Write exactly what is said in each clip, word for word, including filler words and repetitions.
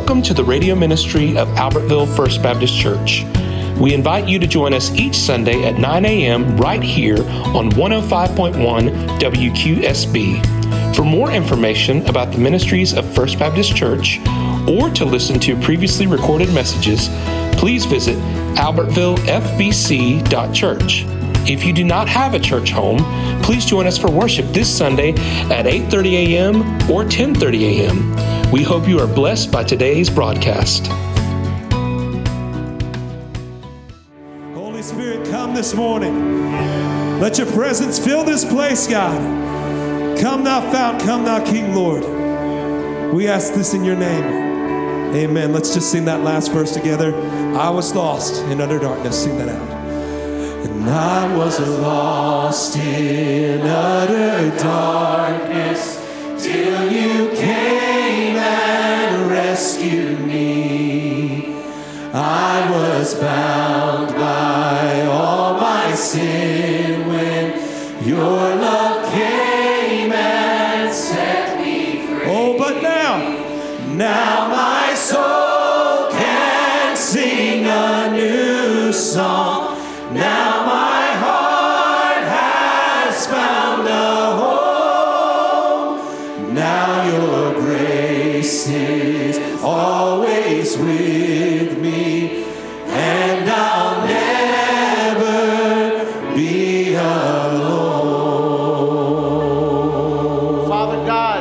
Welcome to the radio ministry of Albertville First Baptist Church. We invite you to join us each Sunday at nine a.m. right here on one oh five point one W Q S B. For more information about the ministries of First Baptist Church or to listen to previously recorded messages, please visit albertville f b c dot church. If you do not have a church home, please join us for worship this Sunday at eight thirty a.m. or ten thirty a.m. We hope you are blessed by today's broadcast. Holy Spirit, come this morning. Let your presence fill this place, God. Come thou fount, come thou King, Lord. We ask this in your name. Amen. Let's just sing that last verse together. I was lost in utter darkness. Sing that out. And I was lost in utter darkness till you came and rescued me. I was bound by all my sin when your love came and set me free. Oh, but now, now my soul can sing a new song. Now my heart has found a home. Now your grace is always with me, and I'll never be alone. Father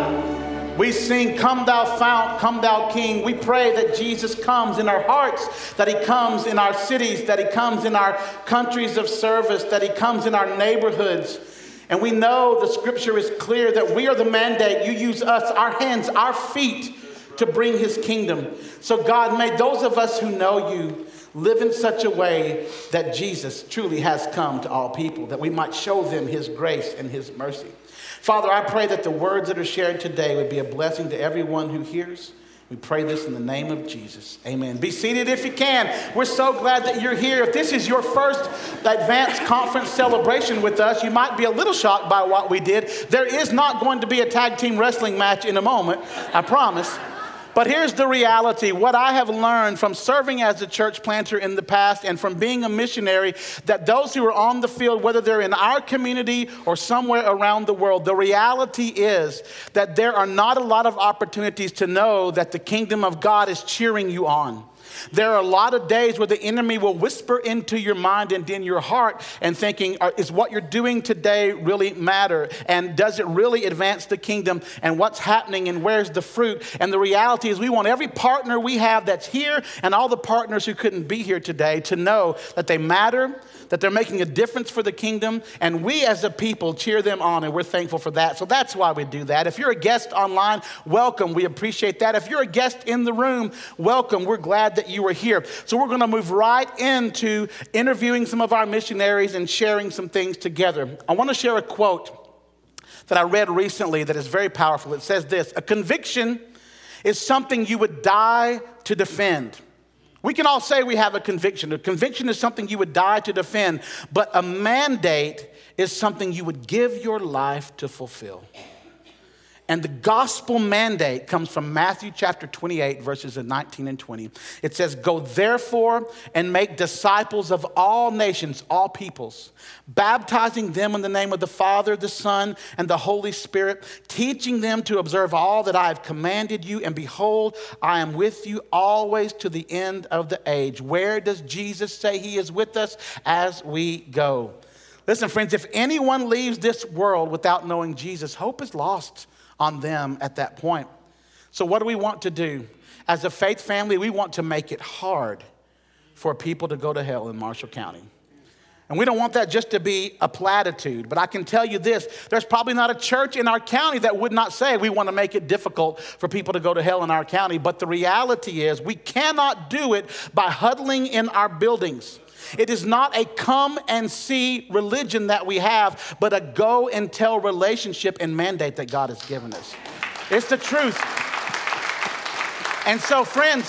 God, we sing, come thou fount, come thou King. We pray that Jesus comes in our hearts, that he comes in our cities, that he comes in our countries of service, that he comes in our neighborhoods. And we know the scripture is clear that we are the mandate. You use us, our hands, our feet, to bring his kingdom. So God, may those of us who know you live in such a way that Jesus truly has come to all people, that we might show them his grace and his mercy. Father, I pray that the words that are shared today would be a blessing to everyone who hears. We pray this in the name of Jesus. Amen. Be seated if you can. We're so glad that you're here. If this is your first advanced conference celebration with us, you might be a little shocked by what we did. There is not going to be a tag team wrestling match in a moment, I promise. But here's the reality. What I have learned from serving as a church planter in the past and from being a missionary, that those who are on the field, whether they're in our community or somewhere around the world, the reality is that there are not a lot of opportunities to know that the kingdom of God is cheering you on. There are a lot of days where the enemy will whisper into your mind and in your heart and thinking, is what you're doing today really matter? And does it really advance the kingdom? And what's happening and where's the fruit? And the reality is we want every partner we have that's here and all the partners who couldn't be here today to know that they matter, that they're making a difference for the kingdom. And we as a people cheer them on, and we're thankful for that. So that's why we do that. If you're a guest online, welcome. We appreciate that. If you're a guest in the room, welcome. We're glad that you are here. So we're going to move right into interviewing some of our missionaries and sharing some things together. I want to share a quote that I read recently that is very powerful. It says this: a conviction is something you would die to defend. We can all say we have a conviction. A conviction is something you would die to defend, but a mandate is something you would give your life to fulfill. And the gospel mandate comes from Matthew chapter twenty-eight, verses nineteen and twenty. It says, go therefore and make disciples of all nations, all peoples, baptizing them in the name of the Father, the Son, and the Holy Spirit, teaching them to observe all that I have commanded you. And behold, I am with you always to the end of the age. Where does Jesus say he is with us? As we go. Listen, friends, if anyone leaves this world without knowing Jesus, hope is lost on them at that point. So what do we want to do? As a faith family, we want to make it hard for people to go to hell in Marshall County. And we don't want that just to be a platitude, but I can tell you this, there's probably not a church in our county that would not say we want to make it difficult for people to go to hell in our county. But the reality is we cannot do it by huddling in our buildings. It is not a come and see religion that we have, but a go and tell relationship and mandate that God has given us. It's the truth. And so, friends,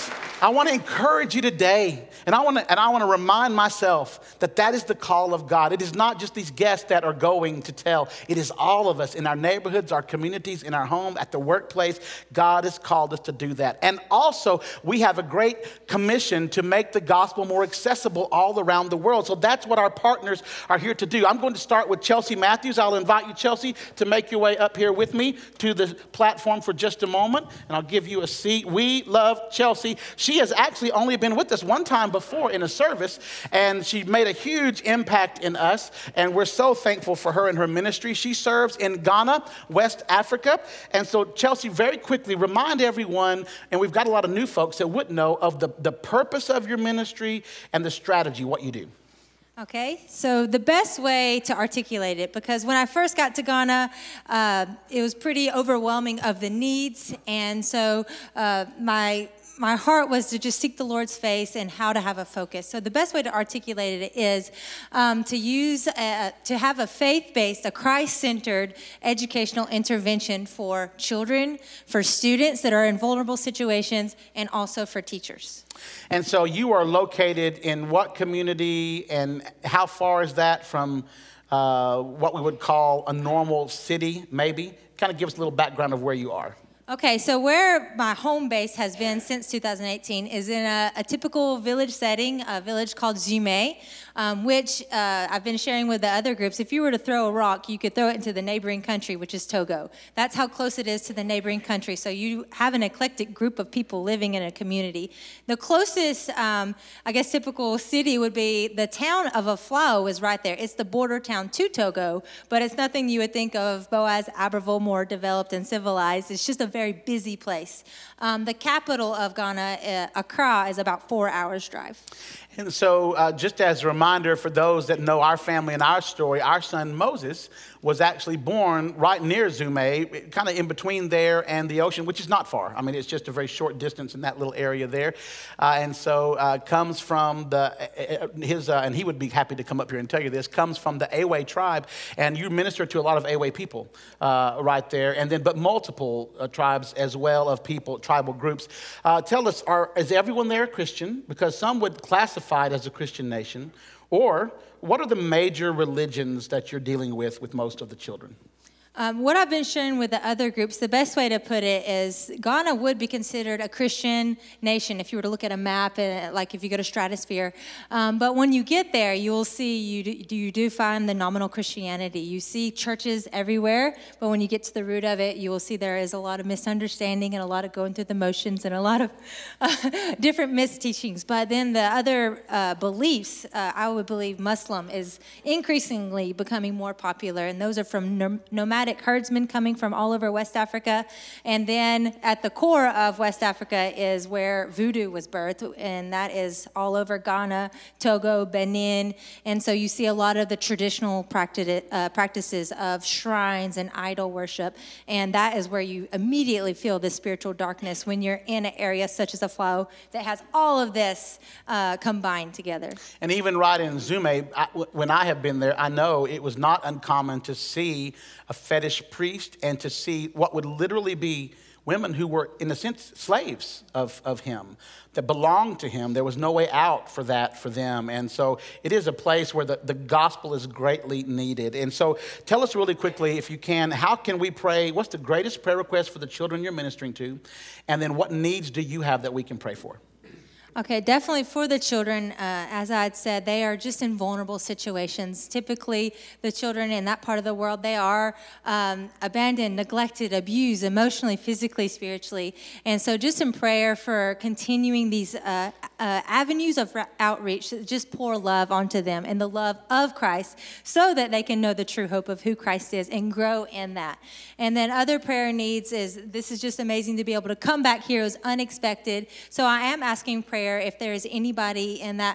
I want to encourage you today, and I want to and I want to remind myself that that is the call of God. It is not just these guests that are going to tell. It is all of us in our neighborhoods, our communities, in our home, at the workplace. God has called us to do that. And also, we have a great commission to make the gospel more accessible all around the world. So that's what our partners are here to do. I'm going to start with Chelsea Matthews. I'll invite you, Chelsea, to make your way up here with me to the platform for just a moment, and I'll give you a seat. We love Chelsea. She has actually only been with us one time before in a service, and she made a huge impact in us, and we're so thankful for her and her ministry. She serves in Ghana, West Africa. And so, Chelsea, very quickly, remind everyone, and we've got a lot of new folks that wouldn't know, of the, the purpose of your ministry and the strategy, what you do. Okay, so the best way to articulate it, because when I first got to Ghana, uh, it was pretty overwhelming of the needs, and so uh, my my heart was to just seek the Lord's face and how to have a focus. So the best way to articulate it is um, to use, a, to have a faith-based, a Christ-centered educational intervention for children, for students that are in vulnerable situations, and also for teachers. And so you are located in what community, and how far is that from uh, what we would call a normal city, maybe? Kind of give us a little background of where you are. Okay, so where my home base has been since two thousand eighteen is in a, a typical village setting, a village called Zumé, um, which uh, I've been sharing with the other groups. If you were to throw a rock, you could throw it into the neighboring country, which is Togo. That's how close it is to the neighboring country. So you have an eclectic group of people living in a community. The closest, um, I guess, typical city would be the town of Aflao is right there. It's the border town to Togo, but it's nothing you would think of Boaz, Aberville, more developed and civilized. It's just a very busy place. Um, the capital of Ghana, uh, Accra, is about four hours drive. And so uh, just as a reminder for those that know our family and our story, our son Moses was actually born right near Zumé, kind of in between there and the ocean, which is not far. I mean, it's just a very short distance in that little area there. Uh, and so uh, comes from the, uh, his, uh, and he would be happy to come up here and tell you this, comes from the Awe tribe. And you minister to a lot of Awe people uh, right there. And then, but multiple uh, tribes as well of people, tribal groups. Uh, tell us, are, is everyone there Christian? Because some would classify it as a Christian nation. Or what are the major religions that you're dealing with with most of the children? Um, what I've been sharing with the other groups, the best way to put it is Ghana would be considered a Christian nation if you were to look at a map, and, like if you go to Stratosphere. Um, but when you get there, you will see you do, you do find the nominal Christianity. You see churches everywhere, but when you get to the root of it, you will see there is a lot of misunderstanding and a lot of going through the motions and a lot of uh, different misteachings. But then the other uh, beliefs, uh, I would believe Muslim is increasingly becoming more popular, and those are from nom- nomadic herdsmen coming from all over West Africa. And then at the core of West Africa is where voodoo was birthed, and that is all over Ghana, Togo, Benin. And so you see a lot of the traditional practice, uh, practices of shrines and idol worship, and that is where you immediately feel the spiritual darkness when you're in an area such as Aflao that has all of this uh, combined together. And even right in Zumé, I, when I have been there, I know it was not uncommon to see a fetish priest and to see what would literally be women who were, in a sense, slaves of, of him, that belonged to him. There was no way out for that for them. And so it is a place where the, the gospel is greatly needed. And so tell us really quickly, if you can, how can we pray? What's the greatest prayer request for the children you're ministering to? And then what needs do you have that we can pray for? Okay, definitely for the children, uh, as I had said, they are just in vulnerable situations. Typically, the children in that part of the world, they are um, abandoned, neglected, abused, emotionally, physically, spiritually. And so just in prayer for continuing these uh, uh, avenues of outreach, just pour love onto them and the love of Christ so that they can know the true hope of who Christ is and grow in that. And then other prayer needs is, this is just amazing to be able to come back here. It was unexpected. So I am asking prayer if there is anybody in that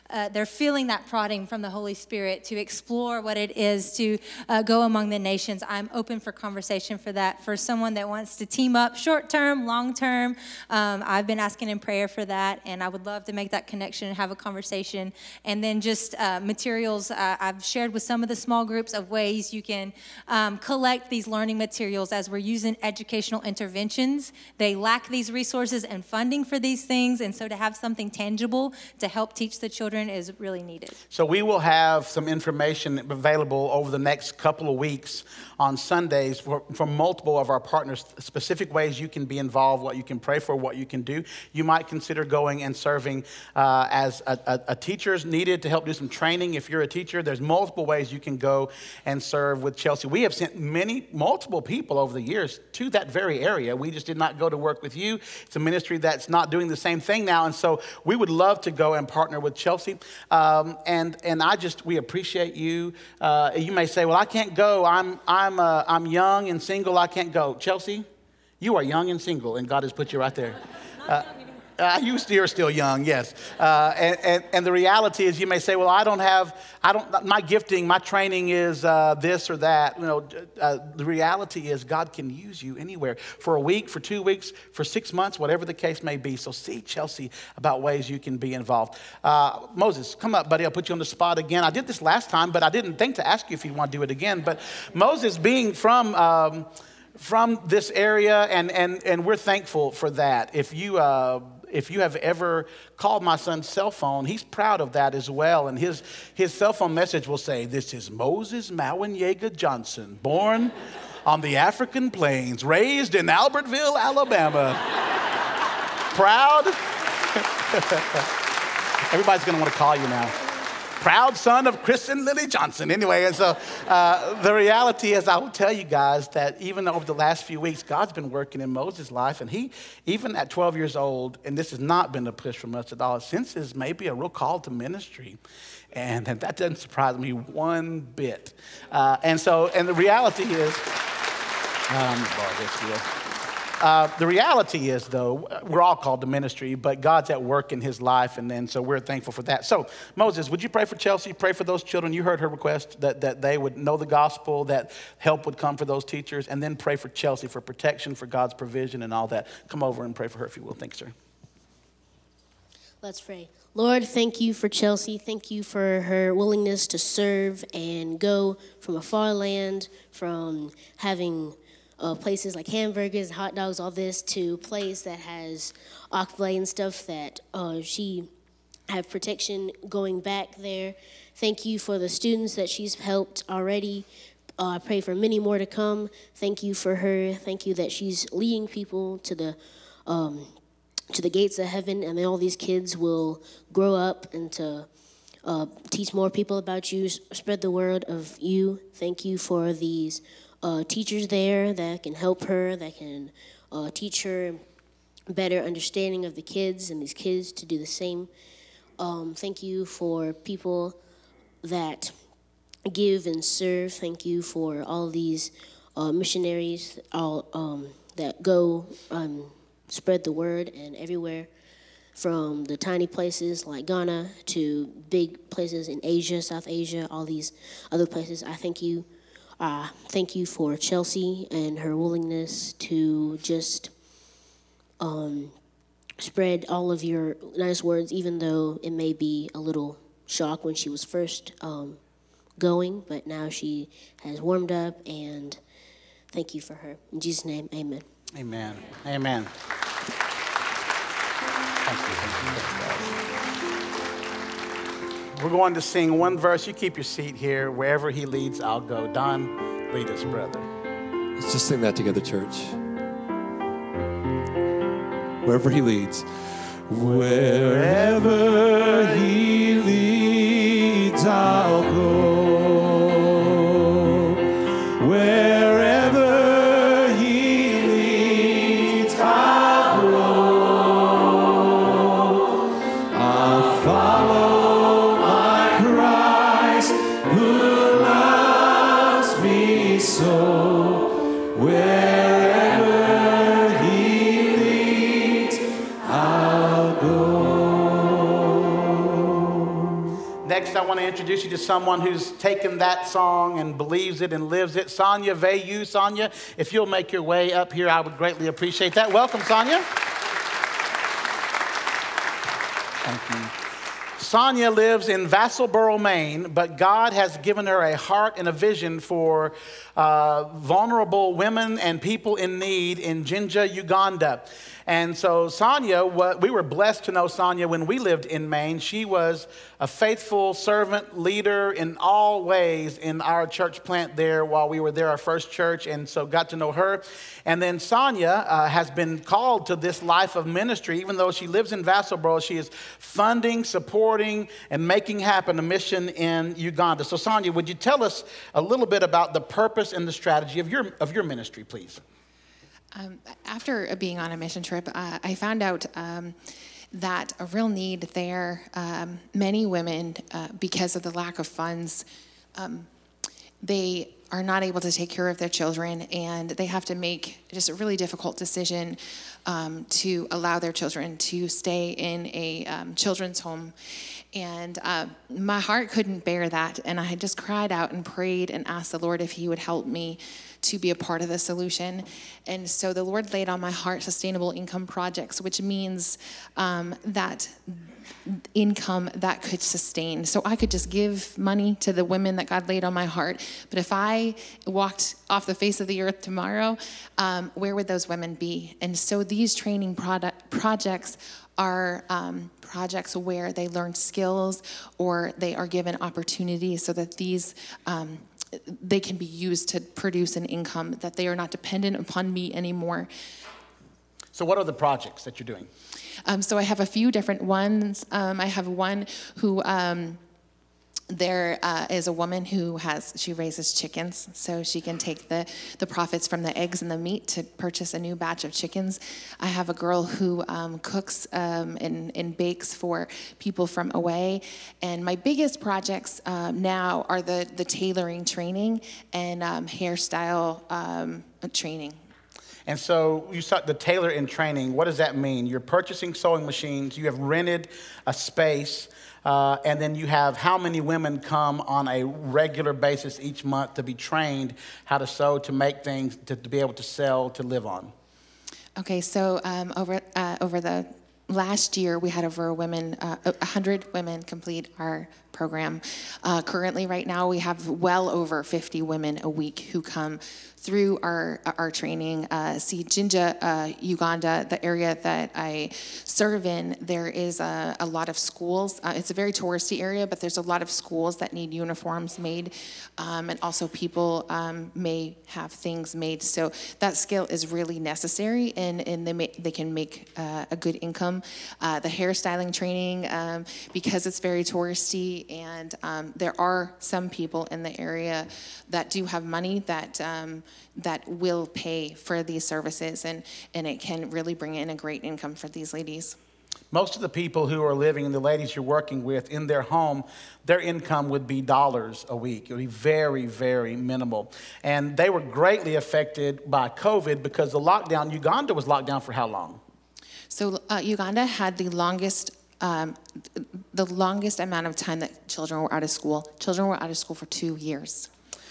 uh, they're feeling that prodding from the Holy Spirit to explore what it is to uh, go among the nations. I'm open for conversation for that. For someone that wants to team up short term, long term, um, I've been asking in prayer for that, and I would love to make that connection and have a conversation. And then just uh, materials, uh, I've shared with some of the small groups of ways you can um, collect these learning materials as we're using educational interventions. They lack these resources and funding for these things, and so to have something tangible to help teach the children is really needed. So we will have some information available over the next couple of weeks on Sundays for, from multiple of our partners, specific ways you can be involved, what you can pray for, what you can do. You might consider going and serving uh, as a, a, a teacher is needed to help do some training. If you're a teacher, there's multiple ways you can go and serve with Chelsea. We have sent many, multiple people over the years to that very area. We just did not go to work with you. It's a ministry that's not doing the same thing now, and so we would love to go and partner with Chelsea. Um, and and I just we appreciate you. Uh, you may say, "Well, I can't go. I'm I'm uh, I'm young and single. I can't go." Chelsea, you are young and single, and God has put you right there. Uh, Uh, you are still young, yes. Uh, and, and, and the reality is you may say, well, I don't have, I don't, my gifting, my training is uh, this or that. You know, uh, the reality is God can use you anywhere for a week, for two weeks, for six months, whatever the case may be. So see Chelsea about ways you can be involved. Uh, Moses, come up, buddy. I'll put you on the spot again. I did this last time, but I didn't think to ask you if you want to do it again. But Moses being from... Um, from this area, and, and, and we're thankful for that. If you uh, if you have ever called my son's cell phone, he's proud of that as well. And his his cell phone message will say, "This is Moses Mawanyega Johnson, born on the African plains, raised in Albertville, Alabama." Proud. Everybody's going to want to call you now. Proud son of Chris and Lily Johnson. Anyway, and so uh, the reality is, I will tell you guys that even over the last few weeks, God's been working in Moses' life. And he, even at twelve years old, and this has not been a push from us at all, senses maybe a real call to ministry. And, and that doesn't surprise me one bit. Uh, and so, and the reality is, um, borrow this here. Uh, the reality is, though, we're all called to ministry, but God's at work in his life, and then so we're thankful for that. So, Moses, would you pray for Chelsea? Pray for those children. You heard her request that, that they would know the gospel, that help would come for those teachers, and then pray for Chelsea for protection, for God's provision, and all that. Come over and pray for her if you will. Thanks, sir. Let's pray. Lord, thank you for Chelsea. Thank you for her willingness to serve and go from a far land, from having Uh, places like hamburgers, hot dogs, all this, to a place that has Ock-Filet and stuff that uh, she have protection going back there. Thank you for the students that she's helped already. Uh, I pray for many more to come. Thank you for her. Thank you that she's leading people to the um, to the gates of heaven, and then all these kids will grow up and to uh, teach more people about you, spread the word of you. Thank you for these Uh, teachers there that can help her, that can uh, teach her better understanding of the kids and these kids to do the same. Um, thank you for people that give and serve. Thank you for all these uh, missionaries all um, that go um, spread the word and everywhere, from the tiny places like Ghana to big places in Asia, South Asia, all these other places. I thank you. Uh, thank you for Chelsea and her willingness to just um, spread all of your nice words, even though it may be a little shock when she was first um, going, but now she has warmed up, and thank you for her. In Jesus' name, amen. Amen. Amen. Thank you. Thank you. We're going to sing one verse. You keep your seat here. Wherever he leads, I'll go. Don, lead us, brother. Let's just sing that together, church. Wherever he leads. Wherever he leads, I'll go. Wherever he leads, I'll go. I'll follow so. Wherever he leads, I'll go. Next, I want to introduce you to someone who's taken that song and believes it and lives it. Sonia Vayu. Sonia, if you'll make your way up here, I would greatly appreciate that. Welcome, Sonia. Thank you. Sonia lives in Vassalboro, Maine, but God has given her a heart and a vision for uh, vulnerable women and people in need in Jinja, Uganda. And so Sonia, what, we were blessed to know Sonia when we lived in Maine. She was a faithful servant, leader in all ways in our church plant there while we were there, our first church, and so got to know her. And then Sonia uh, has been called to this life of ministry. Even though she lives in Vassalboro, she is funding, supporting, and making happen a mission in Uganda. So Sonia, would you tell us a little bit about the purpose and the strategy of your, of your ministry, please? Um, after being on a mission trip, uh, I found out um, that a real need there, um, many women, uh, because of the lack of funds, um, they are not able to take care of their children, and they have to make just a really difficult decision um, to allow their children to stay in a um, children's home. And uh, my heart couldn't bear that, and I had just cried out and prayed and asked the Lord if he would help me to be a part of the solution. And so the Lord laid on my heart sustainable income projects, which means um, that income that could sustain. So I could just give money to the women that God laid on my heart. But if I walked off the face of the earth tomorrow, um, where would those women be? And so these training product projects are um, projects where they learn skills or they are given opportunities so that these um, they can be used to produce an income, that they are not dependent upon me anymore. So what are the projects that you're doing? Um, so I have a few different ones. Um, I have one who, um, there uh, is a woman who has, she raises chickens, so she can take the, the profits from the eggs and the meat to purchase a new batch of chickens. I have a girl who um, cooks um, and, and bakes for people from away. And my biggest projects um, now are the, the tailoring training and um, hairstyle um, training. And so you start the tailor in training. What does that mean? You're purchasing sewing machines. You have rented a space. Uh, and then you have how many women come on a regular basis each month to be trained how to sew, to make things, to, to be able to sell, to live on? Okay, so um, over uh, over the last year, we had over women, uh, one hundred women complete our program. Uh, currently, right now, we have well over fifty women a week who come through our our training. Uh, see, Jinja, uh, Uganda, the area that I serve in, there is a, a lot of schools. Uh, it's a very touristy area, but there's a lot of schools that need uniforms made, um, and also people um, may have things made. So that skill is really necessary, and, and they, may, they can make uh, a good income. Uh, the hairstyling training, um, because it's very touristy, and um, there are some people in the area that do have money that um, that will pay for these services, and, and it can really bring in a great income for these ladies. Most of the people who are living, and the ladies you're working with in their home, their income would be dollars a week. It would be very, very minimal. And they were greatly affected by COVID because the lockdown, Uganda was locked down for how long? So uh, Uganda had the longest um, the longest amount of time that children were out of school. Children were out of school for two years.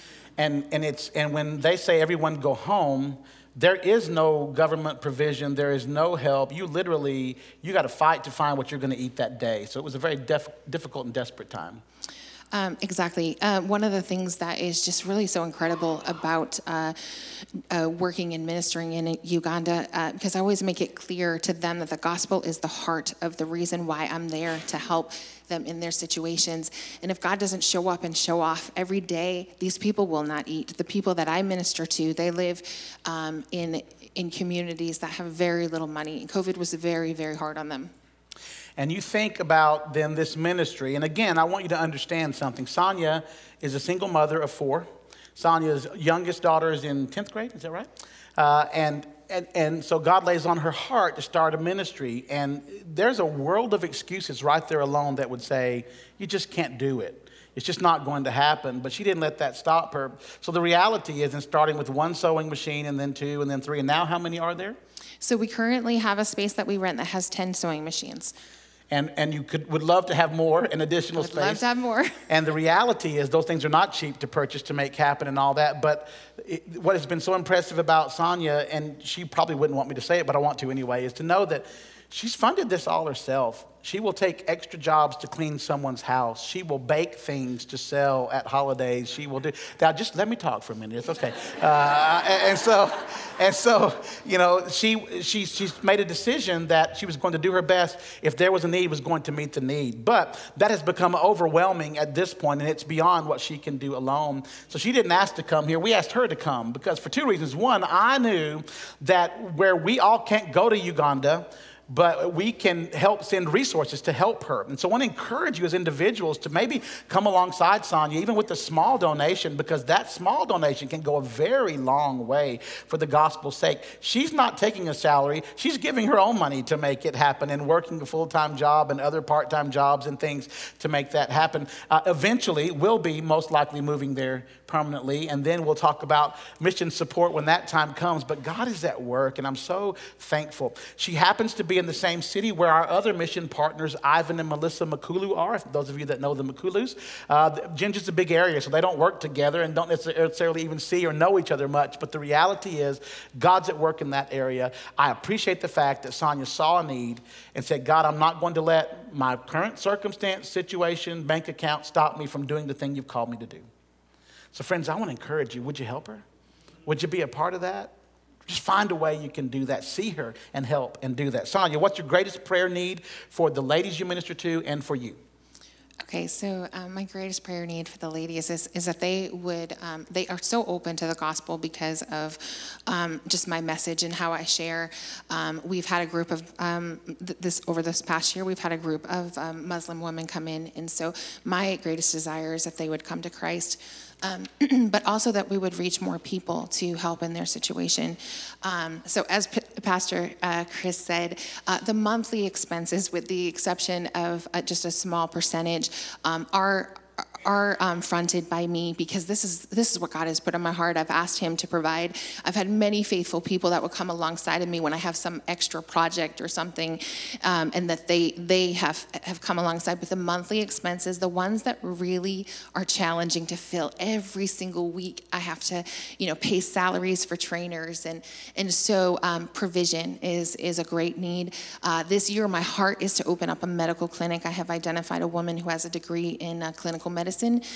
And and it's and when they say everyone go home, there is no government provision. There is no help. You literally, you got to fight to find what you're going to eat that day. So it was a very def- difficult and desperate time. Um, exactly. Uh, one of the things that is just really so incredible about uh, uh, working and ministering in Uganda, uh, because I always make it clear to them that the gospel is the heart of the reason why I'm there, to help them in their situations. And if God doesn't show up and show off every day, these people will not eat. The people that I minister to, they live um, in in communities that have very little money. COVID was very, very hard on them. And you think about then this ministry, and again, I want you to understand something. Sonia is a single mother of four. Sonia's youngest daughter is in tenth grade, is that right? Uh, and, and and so God lays on her heart to start a ministry, and there's a world of excuses right there alone that would say, you just can't do it. It's just not going to happen. But she didn't let that stop her. So the reality is, in starting with one sewing machine, and then two, and then three, and now how many are there? So we currently have a space that we rent that has ten sewing machines. And and you could would love to have more and additional Would space. love to have more. And the reality is those things are not cheap to purchase, to make happen and all that. But it, what has been so impressive about Sonia, and she probably wouldn't want me to say it, but I want to anyway, is to know that she's funded this all herself. She will take extra jobs to clean someone's house. She will bake things to sell at holidays. She will do. Now, just let me talk for a minute. It's okay. Uh, and, and so, and so, you know, she she she's made a decision that she was going to do her best. If there was a need, was going to meet the need. But that has become overwhelming at this point, and it's beyond what she can do alone. So she didn't ask to come here. We asked her to come because for two reasons. One, I knew that where we all can't go to Uganda, but we can help send resources to help her. And so I want to encourage you as individuals to maybe come alongside Sonia, even with a small donation, because that small donation can go a very long way for the gospel's sake. She's not taking a salary. She's giving her own money to make it happen and working a full-time job and other part-time jobs and things to make that happen. Uh, eventually, we'll be most likely moving there permanently, and then we'll talk about mission support when that time comes. But God is at work, and I'm so thankful. She happens to be in the same city where our other mission partners, Ivan and Melissa Makulu, are. For those of you that know the Makulus, uh, Ginger's a big area, so they don't work together and don't necessarily even see or know each other much. But the reality is, God's at work in that area. I appreciate the fact that Sonia saw a need and said, God, I'm not going to let my current circumstance, situation, bank account stop me from doing the thing you've called me to do. So friends, I want to encourage you. Would you help her? Would you be a part of that? Just find a way you can do that. See her and help and do that. Sonia, what's your greatest prayer need for the ladies you minister to and for you? Okay, so um, my greatest prayer need for the ladies is, is that they would, um, they are so open to the gospel because of um, just my message and how I share. Um, we've had a group of, um, th- this over this past year, we've had a group of um, Muslim women come in. And so my greatest desire is that they would come to Christ. Um, but also that we would reach more people to help in their situation. Um, so as P- Pastor uh, Chris said, uh, the monthly expenses, with the exception of uh, just a small percentage, um, are are um, fronted by me, because this is this is what God has put on my heart. I've asked him to provide. I've had many faithful people that will come alongside of me when I have some extra project or something, um, and that they they have have come alongside with the monthly expenses, the ones that really are challenging to fill every single week. I have to, you know, pay salaries for trainers, and and so um, provision is is a great need. Uh, this year, my heart is to open up a medical clinic. I have identified a woman who has a degree in uh, clinical medicine.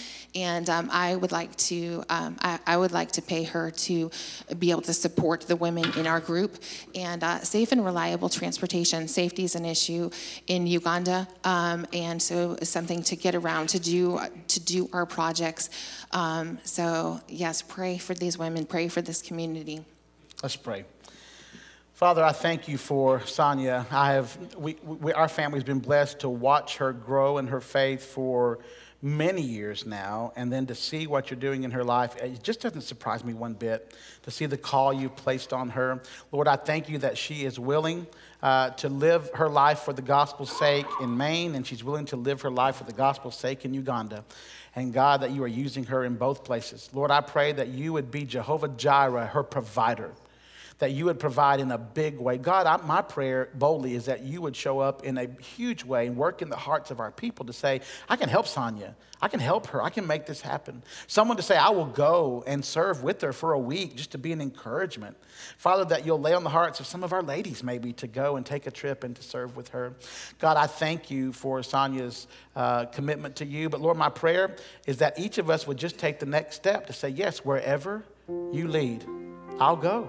And um, I would like to, um, I, I would like to pay her to be able to support the women in our group. And uh, safe and reliable transportation, safety is an issue in Uganda, um, and so it's something to get around to do to do our projects. Um, so yes, pray for these women, pray for this community. Let's pray. Father, I thank you for Sonia. I have, we, we, our family's been blessed to watch her grow in her faith for many years now, and then to see what you're doing in her life, it just doesn't surprise me one bit, to see the call you've placed on her. Lord, I thank you that she is willing uh, to live her life for the gospel's sake in Maine, and she's willing to live her life for the gospel's sake in Uganda. And God, that you are using her in both places. Lord, I pray that you would be Jehovah Jireh, her provider, that you would provide in a big way. God, I, my prayer boldly is that you would show up in a huge way and work in the hearts of our people to say, I can help Sonia. I can help her. I can make this happen. Someone to say, I will go and serve with her for a week just to be an encouragement. Father, that you'll lay on the hearts of some of our ladies maybe to go and take a trip and to serve with her. God, I thank you for Sonia's uh, commitment to you. But Lord, my prayer is that each of us would just take the next step to say, yes, wherever you lead, I'll go.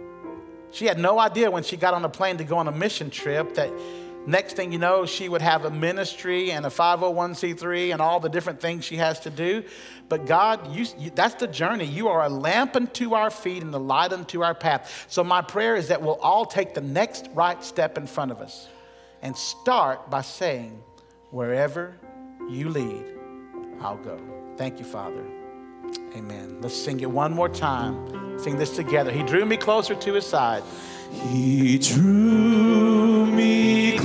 She had no idea when she got on a plane to go on a mission trip that next thing you know, she would have a ministry and a five oh one c three and all the different things she has to do. But God, you, you, that's the journey. You are a lamp unto our feet and the light unto our path. So my prayer is that we'll all take the next right step in front of us and start by saying, wherever you lead, I'll go. Thank you, Father. Amen. Let's sing it one more time. Sing this together. He drew me closer to his side. He drew me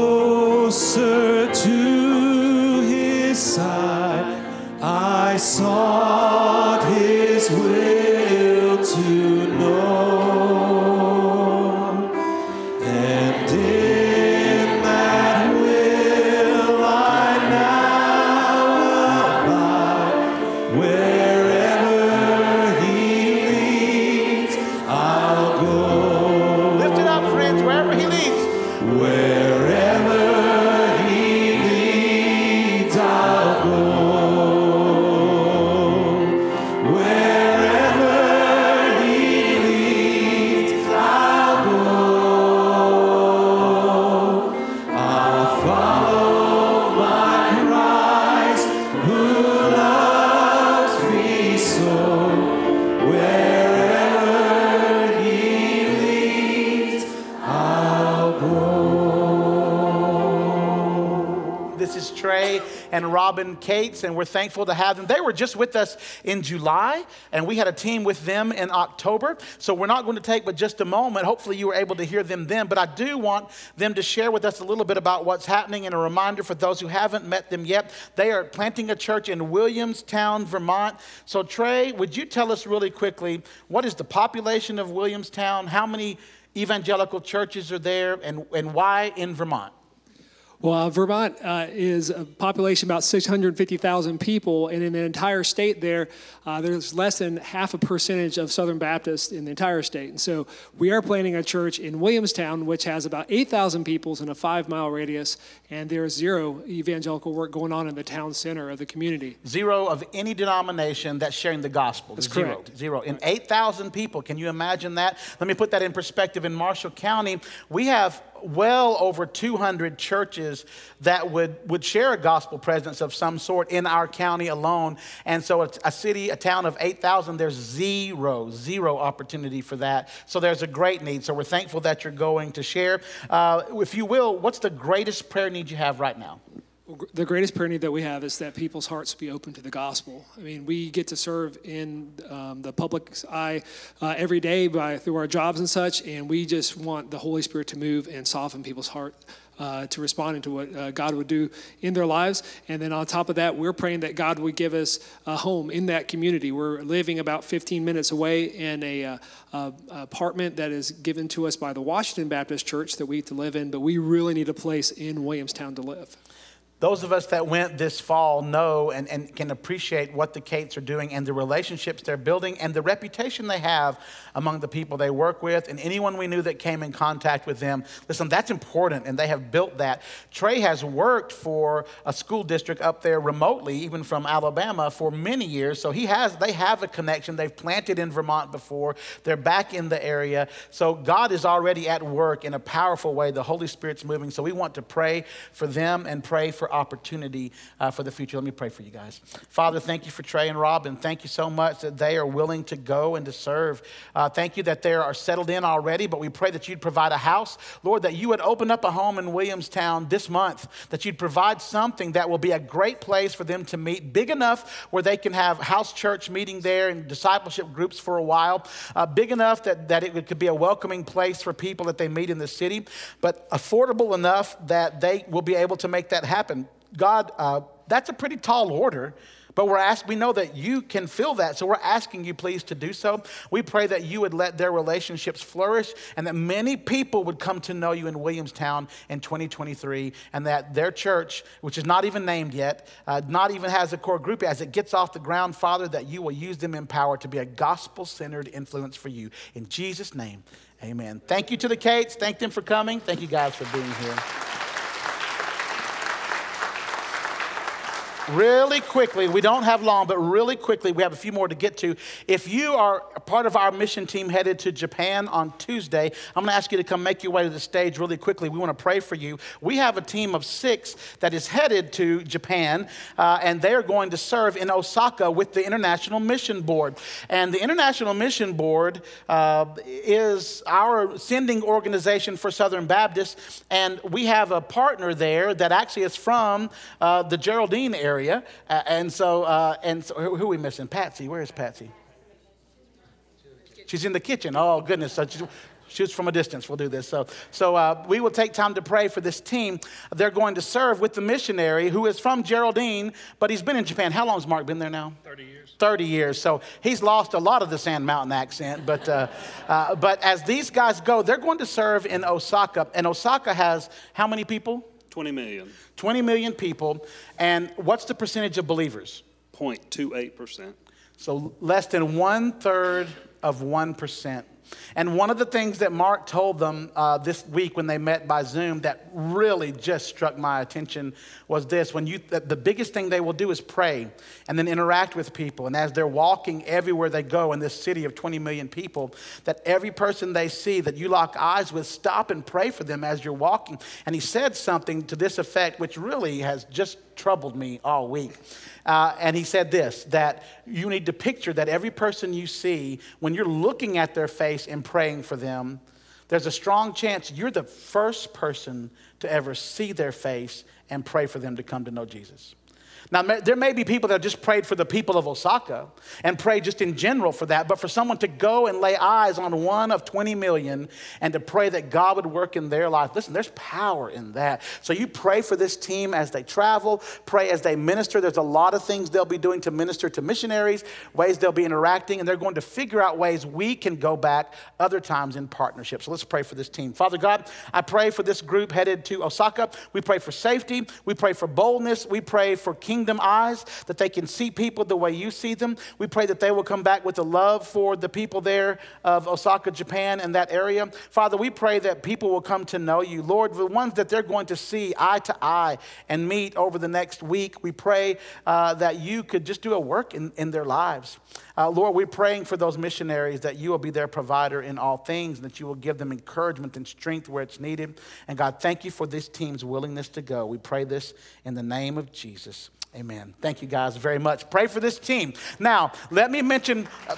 closer to his side. I sought his will to know. And in that will and Robin Cates, and we're thankful to have them. They were just with us in July, and we had a team with them in October. So we're not going to take but just a moment. Hopefully you were able to hear them then, but I do want them to share with us a little bit about what's happening, and a reminder for those who haven't met them yet. They are planting a church in Williamstown, Vermont. So Trey, would you tell us really quickly, what is the population of Williamstown? How many evangelical churches are there, and, and why in Vermont? Well, uh, Vermont uh, is a population about six hundred fifty thousand people, and in the entire state there, uh, there's less than half a percentage of Southern Baptists in the entire state. And so we are planning a church in Williamstown, which has about eight thousand people in a five-mile radius, and there's zero evangelical work going on in the town center of the community. Zero of any denomination that's sharing the gospel. That's zero, correct. Zero. In eight thousand people, can you imagine that? Let me put that in perspective. In Marshall County, we have well over two hundred churches that would, would share a gospel presence of some sort in our county alone. And so it's a city, a town of eight thousand, there's zero, zero opportunity for that. So there's a great need. So we're thankful that you're going to share. Uh, if you will, what's the greatest prayer need you have right now? The greatest prayer need that we have is that people's hearts be open to the gospel. I mean, we get to serve in um, the public's eye uh, every day by through our jobs and such, and we just want the Holy Spirit to move and soften people's heart uh, to respond into what uh, God would do in their lives. And then on top of that, we're praying that God would give us a home in that community. We're living about fifteen minutes away in a uh, uh, apartment that is given to us by the Washington Baptist Church that we get to live in, but we really need a place in Williamstown to live. Those of us that went this fall know and, and can appreciate what the Cates are doing and the relationships they're building and the reputation they have among the people they work with and anyone we knew that came in contact with them. Listen, that's important, and they have built that. Trey has worked for a school district up there remotely, even from Alabama, for many years. So he has, they have a connection. They've planted in Vermont before. They're back in the area. So God is already at work in a powerful way. The Holy Spirit's moving. So we want to pray for them and pray for opportunity uh, for the future. Let me pray for you guys. Father, thank you for Trey and Robin. Thank you so much that they are willing to go and to serve. Uh, thank you that they are settled in already, but we pray that you'd provide a house. Lord, that you would open up a home in Williamstown this month, that you'd provide something that will be a great place for them to meet, big enough where they can have house church meeting there and discipleship groups for a while, uh, big enough that, that it could be a welcoming place for people that they meet in the city, but affordable enough that they will be able to make that happen. God, uh, that's a pretty tall order, but we're asked, we know that you can fill that, so we're asking you please to do so. We pray that you would let their relationships flourish and that many people would come to know you in Williamstown in twenty twenty-three, and that their church, which is not even named yet, uh, not even has a core group, as it gets off the ground, Father, that you will use them in power to be a gospel-centered influence for you. In Jesus' name, amen. Thank you to the Cates. Thank them for coming. Thank you guys for being here. Really quickly, we don't have long, but really quickly, we have a few more to get to. If you are a part of our mission team headed to Japan on Tuesday, I'm going to ask you to come make your way to the stage really quickly. We want to pray for you. We have a team of six that is headed to Japan, uh, and they are going to serve in Osaka with the International Mission Board. And the International Mission Board uh, is our sending organization for Southern Baptists, and we have a partner there that actually is from uh, the Geraldine area. Area. Uh, and so, uh, and so who, who are we missing? Patsy. Where is Patsy? She's in the kitchen. Oh, goodness. So she shoots from a distance. We'll do this. So, so uh, we will take time to pray for this team. They're going to serve with the missionary who is from Geraldine, but he's been in Japan. How long has Mark been there now? thirty years. thirty years. So he's lost a lot of the Sand Mountain accent. But, uh, uh, but as these guys go, they're going to serve in Osaka. And Osaka has how many people? twenty million. twenty million people. And what's the percentage of believers? zero point two eight percent. So less than one third of one percent. And one of the things that Mark told them uh, this week when they met by Zoom that really just struck my attention was this. When you, the biggest thing they will do is pray and then interact with people. And as they're walking everywhere they go in this city of twenty million people, that every person they see that you lock eyes with, stop and pray for them as you're walking. And he said something to this effect, which really has just troubled me all week. Uh, and he said this, that you need to picture that every person you see, when you're looking at their face and praying for them, there's a strong chance you're the first person to ever see their face and pray for them to come to know Jesus. Now, there may be people that just prayed for the people of Osaka and prayed just in general for that, but for someone to go and lay eyes on one of twenty million and to pray that God would work in their life, listen, there's power in that. So you pray for this team as they travel, pray as they minister. There's a lot of things they'll be doing to minister to missionaries, ways they'll be interacting, and they're going to figure out ways we can go back other times in partnership. So let's pray for this team. Father God, I pray for this group headed to Osaka. We pray for safety. We pray for boldness. We pray for kingdom eyes, that they can see people the way you see them. We pray that they will come back with a love for the people there of Osaka, Japan, and that area. Father, we pray that people will come to know you. Lord, the ones that they're going to see eye to eye and meet over the next week, we pray uh, that you could just do a work in, in their lives. Uh, Lord, we're praying for those missionaries that you will be their provider in all things, and that you will give them encouragement and strength where it's needed. And God, thank you for this team's willingness to go. We pray this in the name of Jesus. Amen. Thank you guys very much. Pray for this team. Now, let me mention... Uh,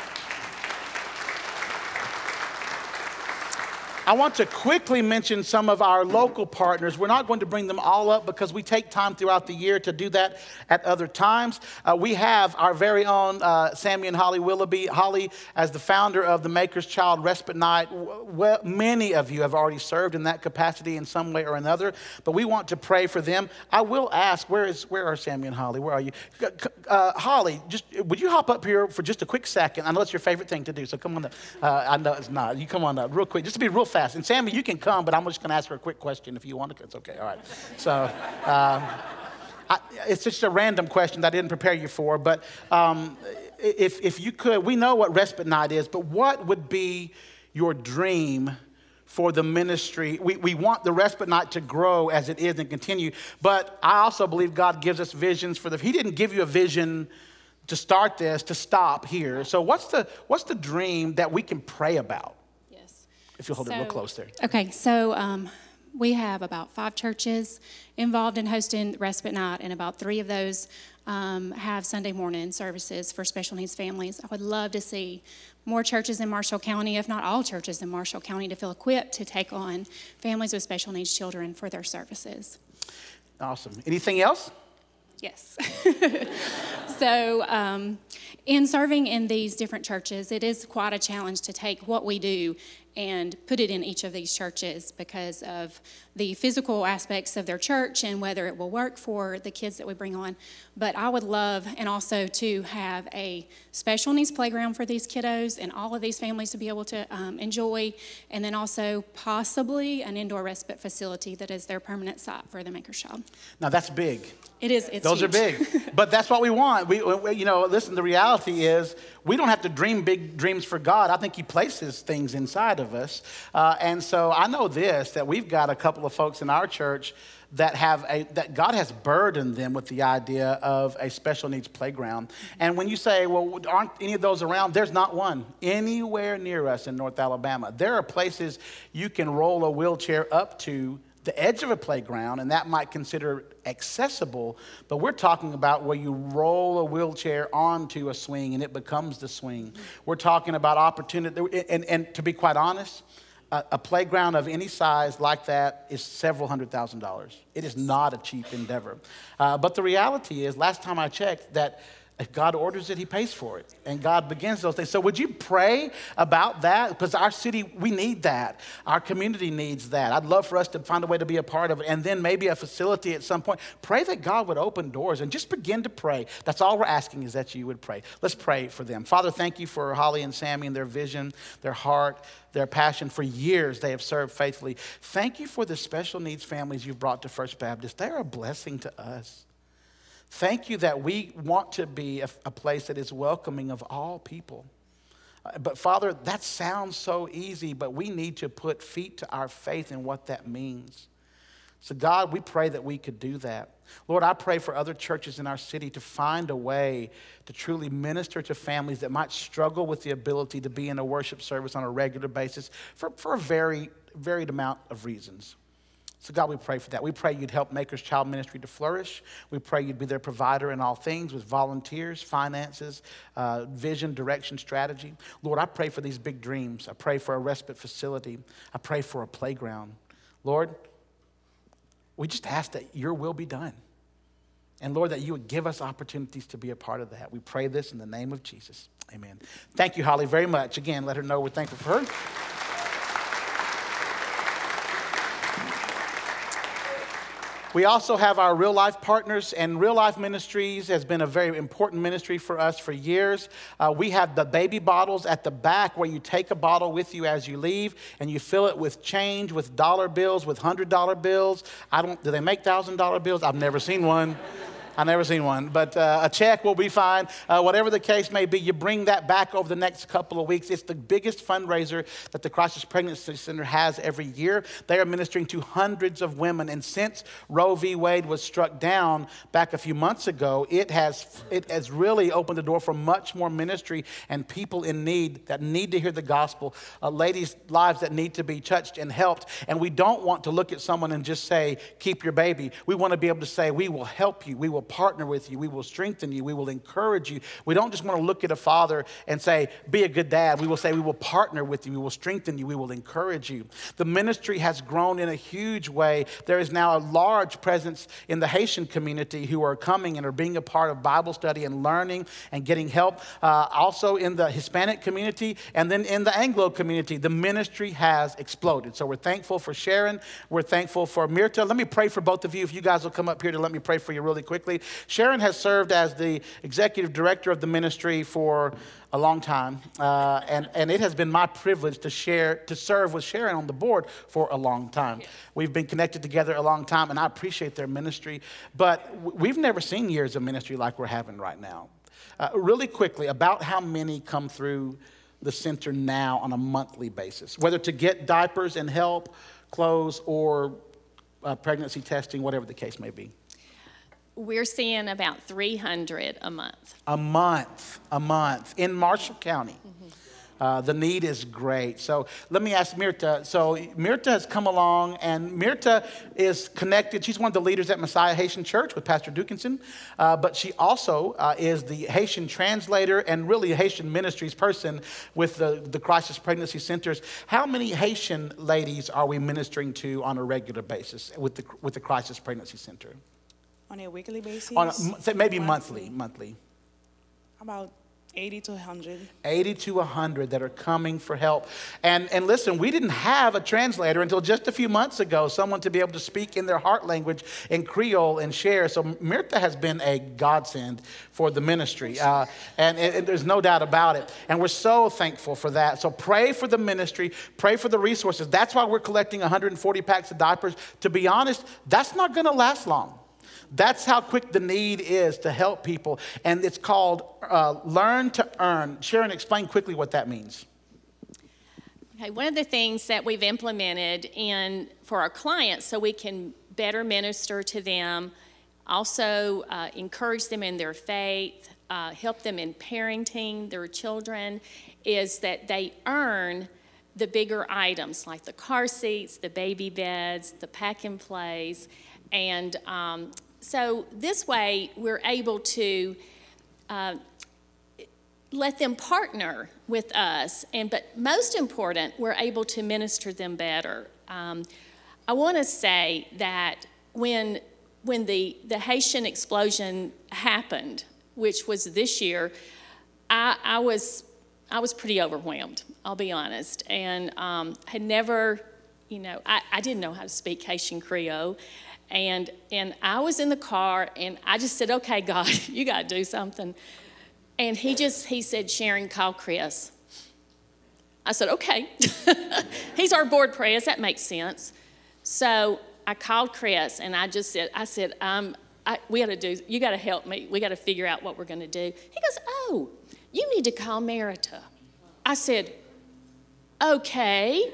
I want to quickly mention some of our local partners. We're not going to bring them all up because we take time throughout the year to do that at other times. Uh, we have our very own uh, Sammy and Holly Willoughby. Holly, as the founder of the Maker's Child Respite Night, well, many of you have already served in that capacity in some way or another, but we want to pray for them. I will ask, where is where are Sammy and Holly? Where are you? Uh, Holly, just would you hop up here for just a quick second? I know it's your favorite thing to do, so come on up. Uh, I know it's not. You come on up real quick, just to be real fast. Fast. And Sammy, you can come, but I'm just going to ask her a quick question if you want to. It's okay. All right. So um, I, it's just a random question that I didn't prepare you for. But um, if if you could, we know what Respite Night is, but what would be your dream for the ministry? We we want the Respite Night to grow as it is and continue. But I also believe God gives us visions for the. He didn't give you a vision to start this to stop here. So what's the what's the dream that we can pray about? If you'll hold so, it real close there. Okay, so um, we have about five churches involved in hosting Respite Night, and about three of those um, have Sunday morning services for special needs families. I would love to see more churches in Marshall County, if not all churches in Marshall County, to feel equipped to take on families with special needs children for their services. Awesome. Anything else? Yes. So um, in serving in these different churches, it is quite a challenge to take what we do and put it in each of these churches because of the physical aspects of their church and whether it will work for the kids that we bring on. But I would love and also to have a special needs playground for these kiddos and all of these families to be able to um, enjoy, and then also possibly an indoor respite facility that is their permanent site for the Maker's Child. Now that's big. It is. It's Those huge. are big, but that's what we want. We, we, you know, listen. The reality is, we don't have to dream big dreams for God. I think He places things inside of us, uh, and so I know this: that we've got a couple of folks in our church that have a that God has burdened them with the idea of a special needs playground. And when you say, "Well, aren't any of those around?" There's not one anywhere near us in North Alabama. There are places you can roll a wheelchair up to the edge of a playground, and that might consider accessible, but we're talking about where you roll a wheelchair onto a swing and it becomes the swing. We're talking about opportunity, and, and to be quite honest, a, a playground of any size like that is several hundred thousand dollars. It is not a cheap endeavor. Uh, but the reality is, last time I checked, that if God orders it, He pays for it. And God begins those things. So would you pray about that? Because our city, we need that. Our community needs that. I'd love for us to find a way to be a part of it. And then maybe a facility at some point. Pray that God would open doors and just begin to pray. That's all we're asking, is that you would pray. Let's pray for them. Father, thank you for Holly and Sammy and their vision, their heart, their passion. For years, they have served faithfully. Thank you for the special needs families you've brought to First Baptist. They're a blessing to us. Thank you that we want to be a, a place that is welcoming of all people. Uh, but Father, that sounds so easy, but we need to put feet to our faith in what that means. So God, we pray that we could do that. Lord, I pray for other churches in our city to find a way to truly minister to families that might struggle with the ability to be in a worship service on a regular basis for, for a very varied amount of reasons. So God, we pray for that. We pray you'd help Maker's Child Ministry to flourish. We pray you'd be their provider in all things with volunteers, finances, uh, vision, direction, strategy. Lord, I pray for these big dreams. I pray for a respite facility. I pray for a playground. Lord, we just ask that your will be done. And Lord, that you would give us opportunities to be a part of that. We pray this in the name of Jesus. Amen. Thank you, Holly, very much. Again, let her know we're thankful for her. We also have our Real Life Partners, and Real Life Ministries has been a very important ministry for us for years. Uh, we have the baby bottles at the back where you take a bottle with you as you leave, and you fill it with change, with dollar bills, with one hundred dollar bills. I don't, do they make one thousand dollar bills? I've never seen one. I've never seen one, but uh, a check will be fine. Uh, whatever the case may be, you bring that back over the next couple of weeks. It's the biggest fundraiser that the Crisis Pregnancy Center has every year. They are ministering to hundreds of women, and since Roe v. Wade was struck down back a few months ago, it has it has really opened the door for much more ministry and people in need that need to hear the gospel, uh, ladies' lives that need to be touched and helped. And we don't want to look at someone and just say, keep your baby. We want to be able to say, we will help you. We will partner with you. We will strengthen you. We will encourage you. We don't just want to look at a father and say, be a good dad. We will say, we will partner with you. We will strengthen you. We will encourage you. The ministry has grown in a huge way. There is now a large presence in the Haitian community who are coming and are being a part of Bible study and learning and getting help. Uh, also in the Hispanic community, and then in the Anglo community, the ministry has exploded. So we're thankful for Sharon. We're thankful for Mirta. Let me pray for both of you. If you guys will come up here to let me pray for you really quickly. Sharon has served as the executive director of the ministry for a long time, uh, and, and it has been my privilege to share, to serve with Sharon on the board for a long time. We've been connected together a long time, and I appreciate their ministry, but we've never seen years of ministry like we're having right now. Uh, really quickly, about how many come through the center now on a monthly basis, whether to get diapers and help, clothes, or uh, pregnancy testing, whatever the case may be? We're seeing about three hundred a month. A month, a month in Marshall County. Mm-hmm. Uh, the need is great. So let me ask Mirta. So Mirta has come along, and Mirta is connected. She's one of the leaders at Messiah Haitian Church with Pastor Dukinson, uh, but she also uh, is the Haitian translator and really a Haitian ministries person with the, the Crisis Pregnancy Centers. How many Haitian ladies are we ministering to on a regular basis with the with the Crisis Pregnancy Center? On a weekly basis? On a, maybe monthly, monthly. About eighty to one hundred. eighty to one hundred that are coming for help. And and listen, we didn't have a translator until just a few months ago, someone to be able to speak in their heart language in Creole and share. So Mirta has been a godsend for the ministry. Uh, and, and there's no doubt about it. And we're so thankful for that. So pray for the ministry. Pray for the resources. That's why we're collecting one hundred forty packs of diapers. To be honest, that's not going to last long. That's how quick the need is to help people. And it's called uh, Learn to Earn. Sharon, explain quickly what that means. Okay, one of the things that we've implemented in for our clients so we can better minister to them, also uh, encourage them in their faith, uh, help them in parenting their children, is that they earn the bigger items like the car seats, the baby beds, the pack and plays, and um, so this way we're able to uh, let them partner with us, and but most important, we're able to minister them better. Um, I want to say that when when the, the Haitian explosion happened, which was this year, I, I was I was pretty overwhelmed, I'll be honest, and um, had never, you know, I, I didn't know how to speak Haitian Creole. And and I was in the car, and I just said, okay, God, you got to do something. And he just, he said, Sharon, call Chris. I said, okay. He's our board president. That makes sense. So I called Chris, and I just said, I said, um, I, we got to do, you got to help me. We got to figure out what we're going to do. He goes, oh, you need to call Merita. I said, okay.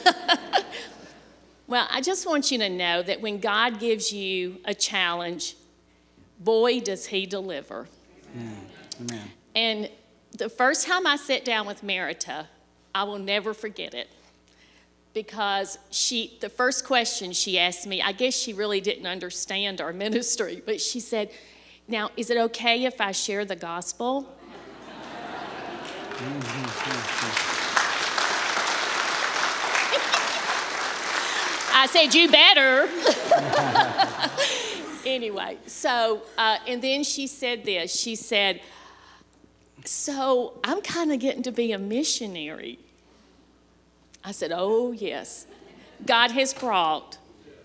Well, I just want you to know that when God gives you a challenge, boy, does he deliver. Amen. Amen. And the first time I sat down with Merita, I will never forget it. Because she, the first question she asked me, I guess she really didn't understand our ministry, but she said, now, is it okay if I share the gospel? I said, you better. Anyway, so, uh, and then she said this. She said, so I'm kind of getting to be a missionary. I said, oh, yes. God has brought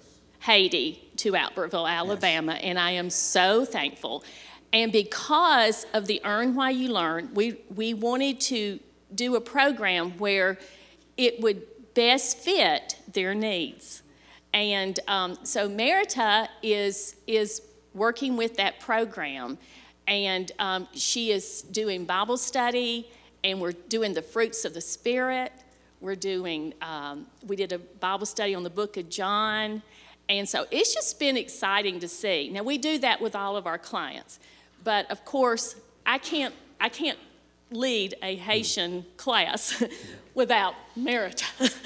Haiti to Albertville, Alabama, yes. And I am so thankful. And because of the Earn While You Learn, we, we wanted to do a program where it would best fit their needs. And um, so Merita is, is working with that program, and um, she is doing Bible study, and we're doing the fruits of the Spirit. We're doing, um, we did a Bible study on the book of John, and so it's just been exciting to see. Now, we do that with all of our clients, but of course, I can't, I can't lead a Haitian class without Merita.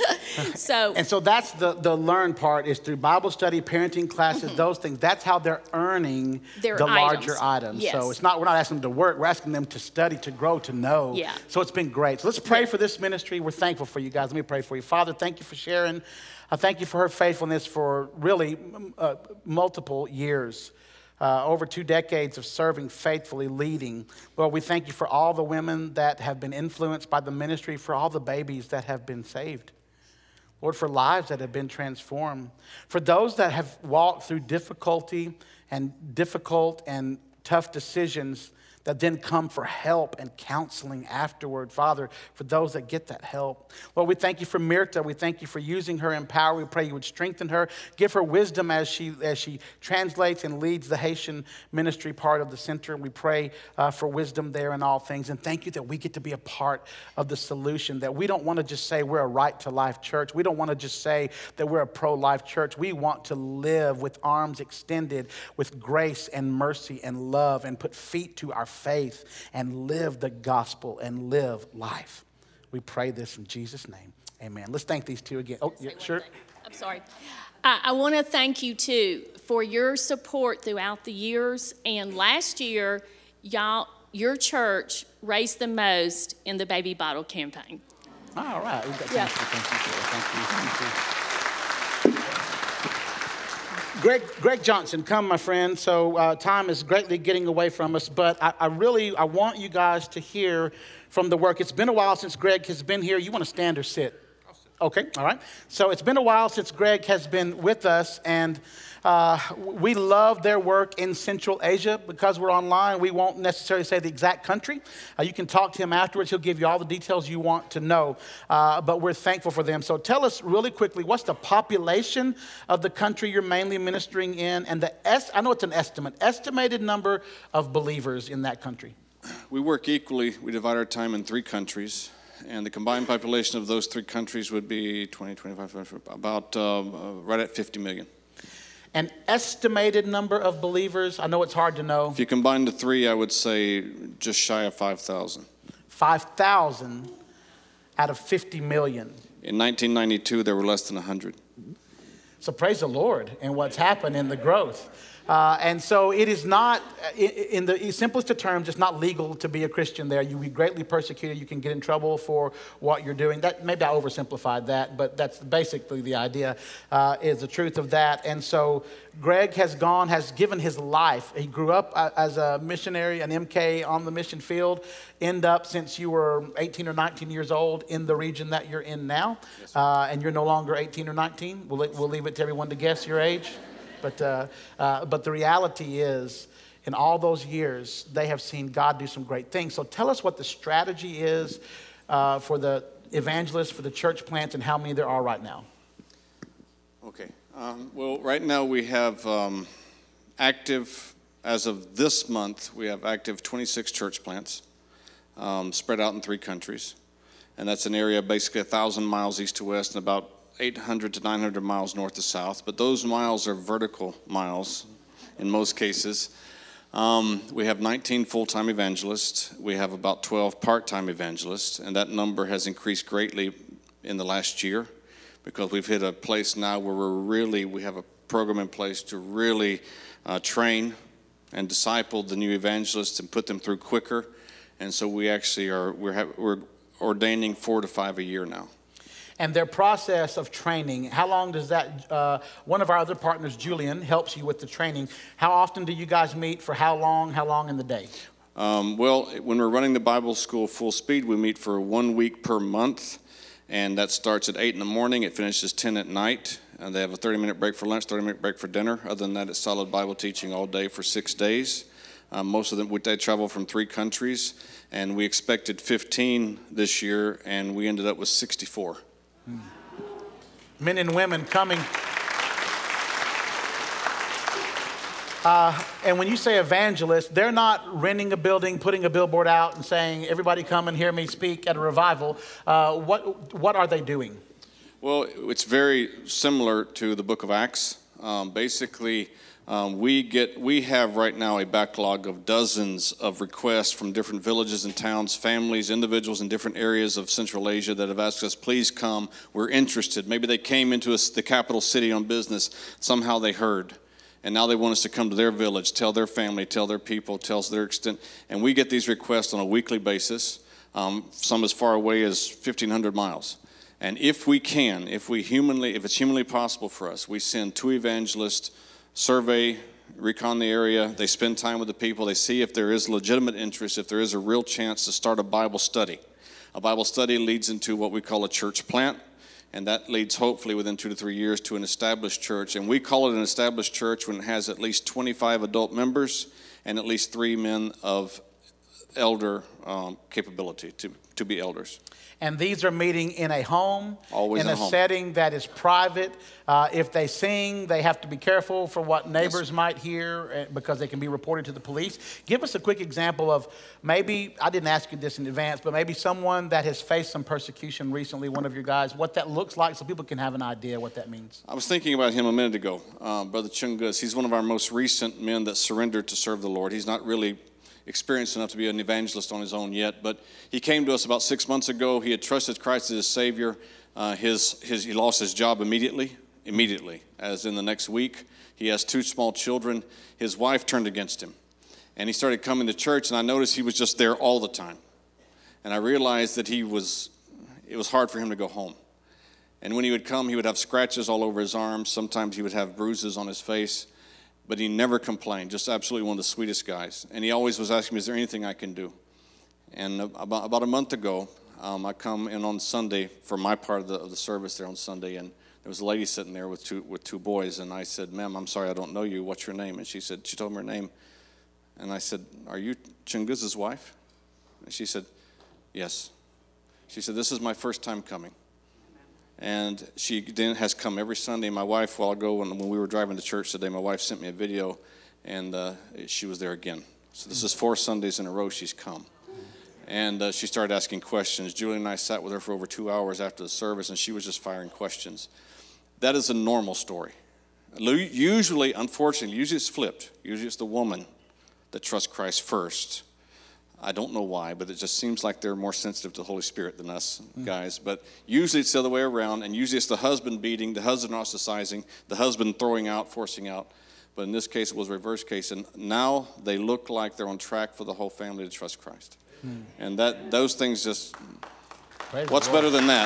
so and so that's the, the learn part is through Bible study, parenting classes, mm-hmm. those things. That's how they're earning Their the items. larger items. Yes. So it's not we're not asking them to work. We're asking them to study, to grow, to know. Yeah. So it's been great. So let's pray for this ministry. We're thankful for you guys. Let me pray for you. Father, thank you for Sharon. I thank you for her faithfulness for really uh, multiple years. Uh, over two decades of serving faithfully, leading. Lord, we thank you for all the women that have been influenced by the ministry, for all the babies that have been saved. Lord, for lives that have been transformed. For those that have walked through difficulty and difficult and tough decisions that then come for help and counseling afterward. Father, for those that get that help. Lord, we thank you for Mirta. We thank you for using her in power. We pray you would strengthen her. Give her wisdom as she as she translates and leads the Haitian ministry part of the center. We pray uh, for wisdom there in all things. And thank you that we get to be a part of the solution, that we don't want to just say we're a right to life church. We don't want to just say that we're a pro-life church. We want to live with arms extended, with grace and mercy and love, and put feet to our faith and live the gospel and live life. We pray this in Jesus' name. Amen. Let's thank these two again. Oh, yeah, sure. I'm sorry. I, I want to thank you, too, for your support throughout the years. And last year, y'all, your church raised the most in the baby bottle campaign. All right. We've got yeah. Thank you. Thank you. Thank you. Greg, Greg Johnson, come, my friend. So uh, time is greatly getting away from us, but I, I really, I want you guys to hear from the work. It's been a while since Greg has been here. You want to stand or sit? Okay, all right. So it's been a while since Greg has been with us, and uh, we love their work in Central Asia. Because we're online, we won't necessarily say the exact country. Uh, you can talk to him afterwards. He'll give you all the details you want to know, uh, but we're thankful for them. So tell us really quickly, what's the population of the country you're mainly ministering in, and the est- I know it's an estimate, estimated number of believers in that country? We work equally. We divide our time in three countries. And the combined population of those three countries would be twenty, twenty-five, about um, uh, right at fifty million. An estimated number of believers? I know it's hard to know. If you combine the three, I would say just shy of five thousand. five thousand out of fifty million. In nineteen ninety-two, there were less than one hundred. So praise the Lord and what's happened in the growth. Uh, and so it is not, in the simplest of terms, it's not legal to be a Christian there. You will be greatly persecuted. You can get in trouble for what you're doing. That maybe I oversimplified that, but that's basically the idea, uh, is the truth of that. And so Greg has gone, has given his life. He grew up as a missionary, an M K on the mission field, end up since you were eighteen or nineteen years old in the region that you're in now. Yes, uh, and you're no longer eighteen or nineteen. We'll, we'll leave it to everyone to guess your age. But uh, uh, but the reality is, in all those years, they have seen God do some great things. So tell us what the strategy is uh, for the evangelists, for the church plants, and how many there are right now. Okay. Um, well, right now we have um, active, as of this month, we have active twenty-six church plants um, spread out in three countries. And that's an area basically one thousand miles east to west and about eight hundred to nine hundred miles north to south, but those miles are vertical miles in most cases. Um, we have nineteen full-time evangelists. We have about twelve part-time evangelists, and that number has increased greatly in the last year because we've hit a place now where we're really, we have a program in place to really uh, train and disciple the new evangelists and put them through quicker. And so we actually are, we're, ha- we're ordaining four to five a year now. and their process of training. How long does that, uh, one of our other partners, Julian, helps you with the training. How often do you guys meet? For how long? How long in the day? Um, well, when we're running the Bible school full speed, we meet for one week per month, and that starts at eight in the morning. It finishes ten at night, and they have a thirty-minute break for lunch, thirty-minute break for dinner. Other than that, it's solid Bible teaching all day for six days. Um, most of them, they travel from three countries, and we expected fifteen this year, and we ended up with sixty-four. Hmm. Men and women coming. Uh, and when you say evangelist, they're not renting a building, putting a billboard out and saying, everybody come and hear me speak at a revival. Uh, what, what are they doing? Well, it's very similar to the book of Acts. Um, basically, um, we get we have right now a backlog of dozens of requests from different villages and towns, families, individuals in different areas of Central Asia that have asked us, please come, we're interested. Maybe they came into us, the capital city on business, somehow they heard. And now they want us to come to their village, tell their family, tell their people, tell their extent. And we get these requests on a weekly basis, um, some as far away as fifteen hundred miles. And if we can, if we humanly, if it's humanly possible for us, we send two evangelists, survey, recon the area. They spend time with the people. They see if there is legitimate interest, if there is a real chance to start a Bible study. A Bible study leads into what we call a church plant. And that leads hopefully within two to three years to an established church. And we call it an established church when it has at least twenty-five adult members and at least three men of elder um, capability to, to be elders. And these are meeting in a home, Always in in a a home. setting that is private. Uh, if they sing, they have to be careful for what neighbors Yes. might hear uh, because they can be reported to the police. Give us a quick example of maybe, I didn't ask you this in advance, but maybe someone that has faced some persecution recently, one of your guys, what that looks like so people can have an idea what that means. I was thinking about him a minute ago, uh, Brother Chungus. He's one of our most recent men that surrendered to serve the Lord. He's not really experienced enough to be an evangelist on his own yet, but he came to us about six months ago. He had trusted Christ as his Savior. Uh, his, his, he lost his job immediately, immediately, as in the next week. He has two small children. His wife turned against him, and he started coming to church, and I noticed he was just there all the time. And I realized that he was, it was hard for him to go home. And when he would come, he would have scratches all over his arms. Sometimes he would have bruises on his face. But he never complained, just absolutely one of the sweetest guys. And he always was asking me, is there anything I can do? And about, about a month ago, um, I come in on Sunday for my part of the, of the service there on Sunday, and there was a lady sitting there with two with two boys, and I said, ma'am, I'm sorry, I don't know you. What's your name? And she said, she told me her name. And I said, are you Chunguz's wife? And she said, yes. She said, this is my first time coming. And she then has come every Sunday. My wife, while ago, when, when we were driving to church today, my wife sent me a video, and uh, she was there again. So this is four Sundays in a row she's come. And uh, she started asking questions. Julie and I sat with her for over two hours after the service, and she was just firing questions. That is a normal story. Usually, unfortunately, usually it's flipped. Usually it's the woman that trusts Christ first. I don't know why, but it just seems like they're more sensitive to the Holy Spirit than us guys. But usually it's the other way around, and usually it's the husband beating, the husband ostracizing, the husband throwing out, forcing out. But in this case, it was a reverse case, and now they look like they're on track for the whole family to trust Christ. Hmm. And that those things just, Praise what's better than that?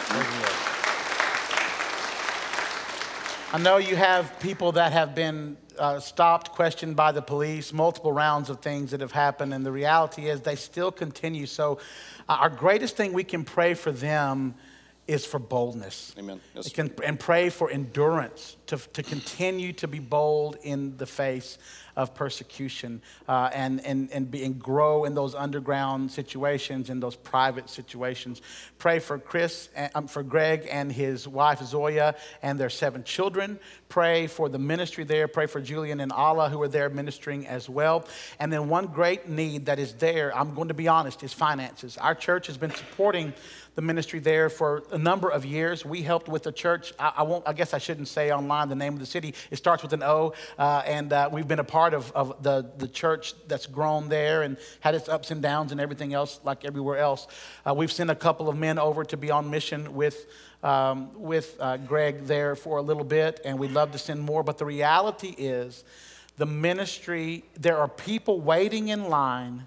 I know you have people that have been uh, stopped, questioned by the police, multiple rounds of things that have happened, and the reality is they still continue. So uh, our greatest thing we can pray for them is for boldness. Amen. Yes. Can, and pray for endurance to, to continue to be bold in the face of persecution uh, and, and, and, be, and grow in those underground situations, in those private situations. Pray for Chris, um, for Greg and his wife Zoya and their seven children. Pray for the ministry there. Pray for Julian and Allah who are there ministering as well. And then one great need that is there, I'm going to be honest, is finances. Our church has been supporting the ministry there for a number of years. We helped with the church. I, I won't. I guess I shouldn't say online the name of the city. It starts with an O, uh, and uh, we've been a part of, of the, the church that's grown there and had its ups and downs and everything else like everywhere else. Uh, we've sent a couple of men over to be on mission with um, with uh, Greg there for a little bit, and we'd love to send more. But the reality is, the ministry. There are people waiting in line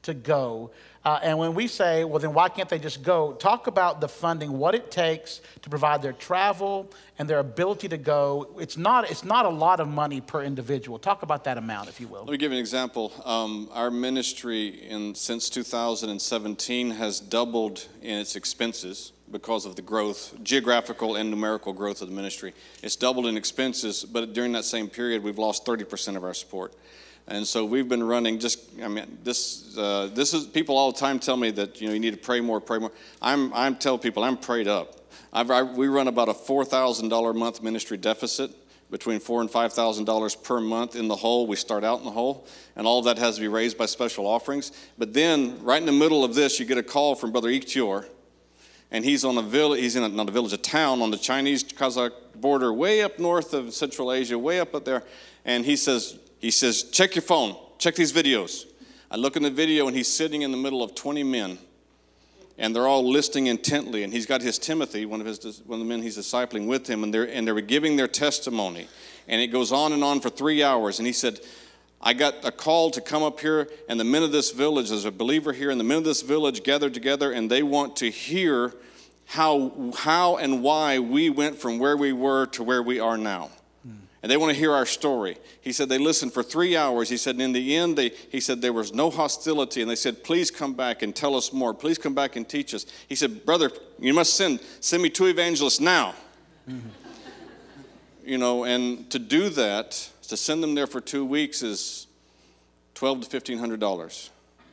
to go. Uh, and when we say, well, then why can't they just go? Talk about the funding, what it takes to provide their travel and their ability to go. It's not, it's not a lot of money per individual. Talk about that amount, if you will. Let me give you an example. Um, our ministry in since two thousand seventeen has doubled in its expenses because of the growth, geographical and numerical growth of the ministry. It's doubled in expenses, but during that same period, we've lost thirty percent of our support. And so we've been running just, I mean, this uh, this is, people all the time tell me that, you know, you need to pray more, pray more. I'm, I'm telling people I'm prayed up. I've, I, we run about a four thousand dollars a month ministry deficit, between four thousand dollars and five thousand dollars per month in the hole. We start out in the hole, and all of that has to be raised by special offerings. But then, right in the middle of this, you get a call from Brother Iktior, and he's on a village, he's in a, not a village, a town on the Chinese-Kazakh border, way up north of Central Asia, way up up there, and he says, He says, check your phone, check these videos. I look in the video, and he's sitting in the middle of twenty men, and they're all listening intently. And he's got his Timothy, one of his one of the men he's discipling, with him, and they're and they're giving their testimony. And it goes on and on for three hours. And he said, I got a call to come up here, and the men of this village, there's a believer here, and the men of this village gathered together, and they want to hear how how and why we went from where we were to where we are now. And they want to hear our story. He said they listened for three hours. He said, and in the end, they, he said there was no hostility. And they said, please come back and tell us more. Please come back and teach us. He said, brother, you must send, send me two evangelists now. Mm-hmm. You know, and to do that, to send them there for two weeks is twelve to fifteen hundred dollars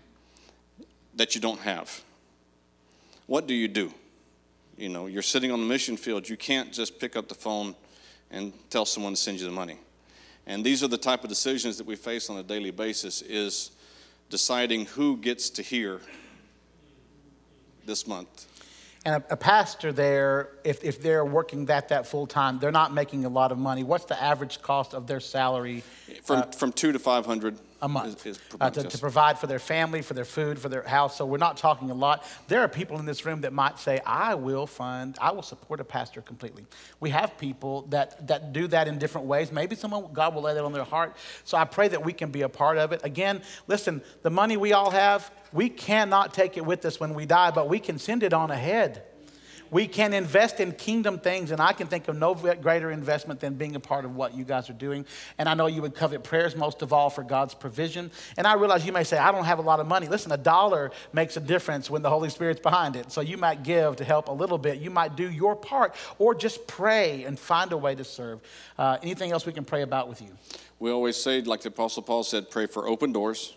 that you don't have. What do you do? You know, you're sitting on the mission field. You can't just pick up the phone and tell someone to send you the money. And these are the type of decisions that we face on a daily basis, is deciding who gets to hear this month. And a, a pastor there, if, if they're working that that full time, they're not making a lot of money. What's the average cost of their salary? From uh, from two to five hundred a month, is, is per uh, month, to, yes. to provide for their family, for their food, for their house. So we're not talking a lot. There are people in this room that might say, I will fund, I will support a pastor completely. We have people that, that do that in different ways. Maybe someone, God will lay that on their heart. So I pray that we can be a part of it. Again, listen, the money we all have, we cannot take it with us when we die, but we can send it on ahead. We can invest in kingdom things, and I can think of no greater investment than being a part of what you guys are doing. And I know you would covet prayers most of all for God's provision. And I realize you may say, I don't have a lot of money. Listen, a dollar makes a difference when the Holy Spirit's behind it. So you might give to help a little bit. You might do your part, or just pray and find a way to serve. Uh, anything else we can pray about with you? We always say, like the Apostle Paul said, pray for open doors,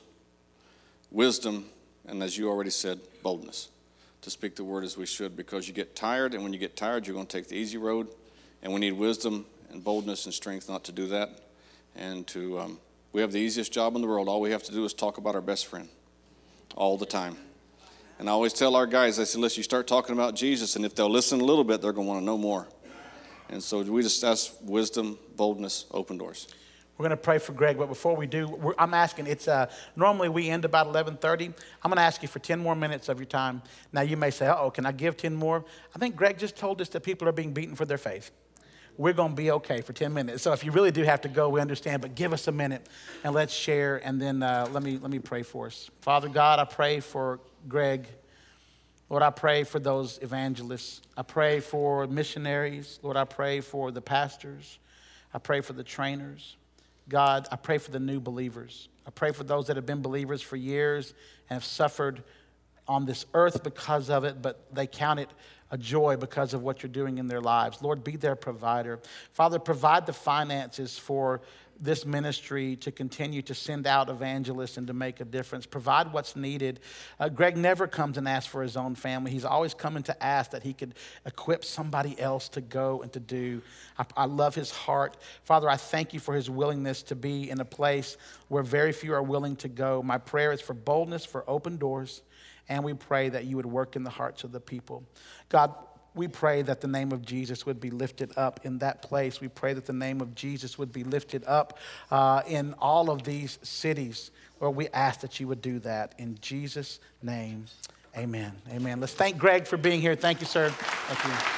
wisdom, and as you already said, boldness. To speak the word as we should, because you get tired, and when you get tired, you're going to take the easy road, and we need wisdom and boldness and strength not to do that. And to, um, we have the easiest job in the world. All we have to do is talk about our best friend all the time. And I always tell our guys, I say, listen, you start talking about Jesus, and if they'll listen a little bit, they're going to want to know more. And so we just ask wisdom, boldness, open doors. We're going to pray for Greg, but before we do, we're, I'm asking, it's uh, normally we end about eleven thirty. I'm going to ask you for ten more minutes of your time. Now, you may say, uh-oh, can I give ten more? I think Greg just told us that people are being beaten for their faith. We're going to be okay for ten minutes. So if you really do have to go, we understand, but give us a minute, and let's share, and then uh, let me let me pray for us. Father God, I pray for Greg. Lord, I pray for those evangelists. I pray for missionaries. Lord, I pray for the pastors. I pray for the trainers. God, I pray for the new believers. I pray for those that have been believers for years and have suffered on this earth because of it, but they count it a joy because of what you're doing in their lives. Lord, be their provider. Father, provide the finances for this ministry to continue to send out evangelists and to make a difference. Provide what's needed. Uh, Greg never comes and asks for his own family. He's always coming to ask that he could equip somebody else to go and to do. I, I love his heart. Father, I thank you for his willingness to be in a place where very few are willing to go. My prayer is for boldness, for open doors, and we pray that you would work in the hearts of the people. God, we pray that the name of Jesus would be lifted up in that place. We pray that the name of Jesus would be lifted up uh, in all of these cities. Lord, we ask that you would do that. In Jesus' name, amen. Amen. Let's thank Greg for being here. Thank you, sir. Thank you.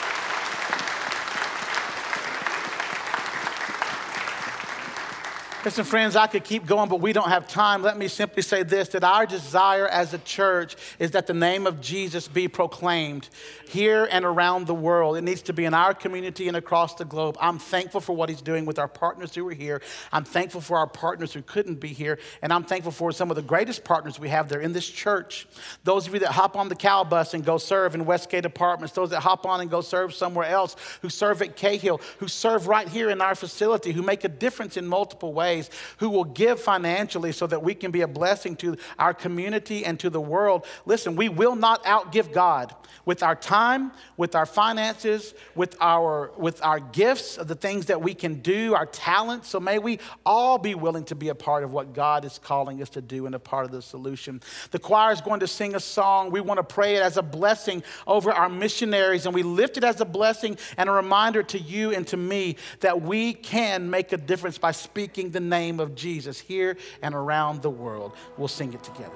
Listen, friends, I could keep going, but we don't have time. Let me simply say this, that our desire as a church is that the name of Jesus be proclaimed here and around the world. It needs to be in our community and across the globe. I'm thankful for what he's doing with our partners who are here. I'm thankful for our partners who couldn't be here. And I'm thankful for some of the greatest partners we have there in this church. Those of you that hop on the Cal bus and go serve in Westgate Apartments, those that hop on and go serve somewhere else, who serve at Cahill, who serve right here in our facility, who make a difference in multiple ways, who will give financially so that we can be a blessing to our community and to the world. Listen, we will not outgive God with our time, with our finances, with our, with our gifts, of the things that we can do, our talents. So may we all be willing to be a part of what God is calling us to do and a part of the solution. The choir is going to sing a song. We want to pray it as a blessing over our missionaries, and we lift it as a blessing and a reminder to you and to me that we can make a difference by speaking the name of Jesus here and around the world. We'll sing it together.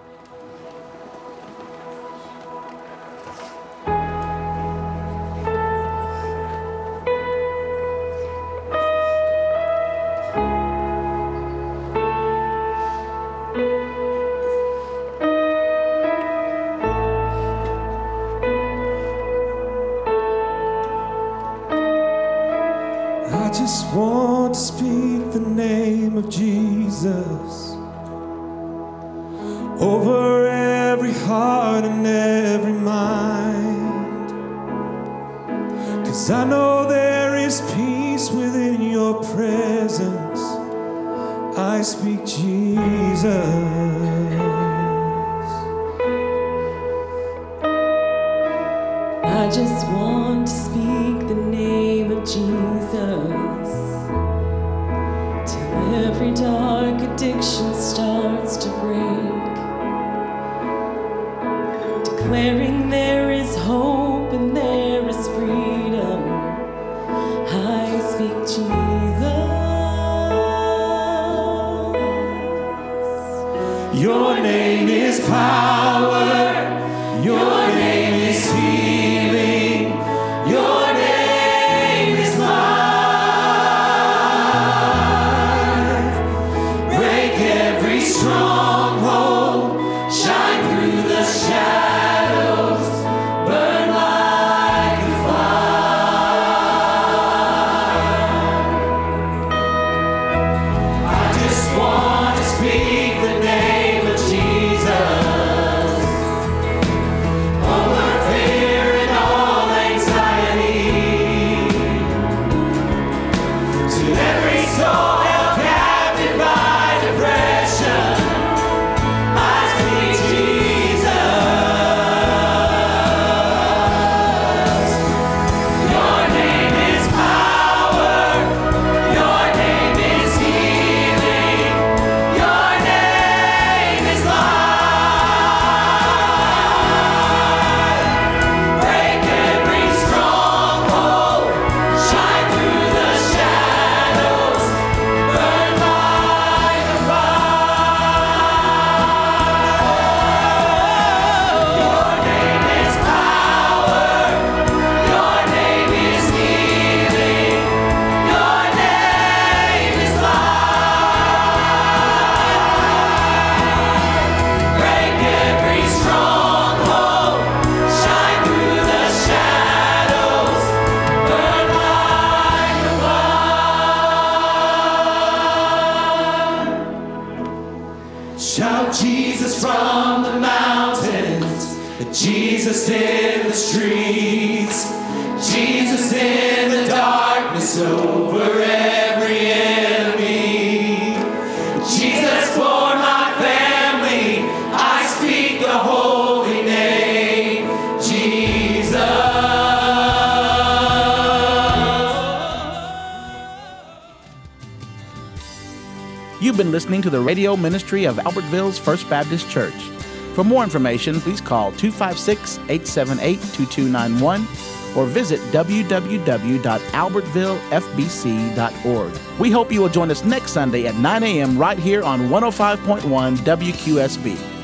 I just want to speak the name of Jesus over every heart and every mind, 'cause I know there is peace within your presence. I speak Jesus. I just want to speak the name of Jesus till every dark addiction starts to break, declaring there is hope and there is freedom. I speak Jesus. Your name is power. Your name is healing. Your name is life. Break every stronghold. Shine through the shadows. Burn like a fire. I just want to speak the name of Jesus over fear and all anxiety, to every soul held captive by depression. I speak Jesus. Your name is power. Your name is healing. Your name is life. Break every stronghold. Shine through the shadows. Burn like a fire. Your name is power. Your name is healing. Your name is life. Break every stronghold. Shine through the shadows. Burn like a fire. Shout Jesus from the mountains, Jesus in the streets, Jesus in the darkness over every enemy. Jesus for my family, I speak the holy name, Jesus. You've been listening to the radio ministry of Albertville's First Baptist Church. For more information, please call two five six, eight seven eight, two two nine one or visit w w w dot albertville f b c dot org. We hope you will join us next Sunday at nine a.m. right here on one oh five point one W Q S B.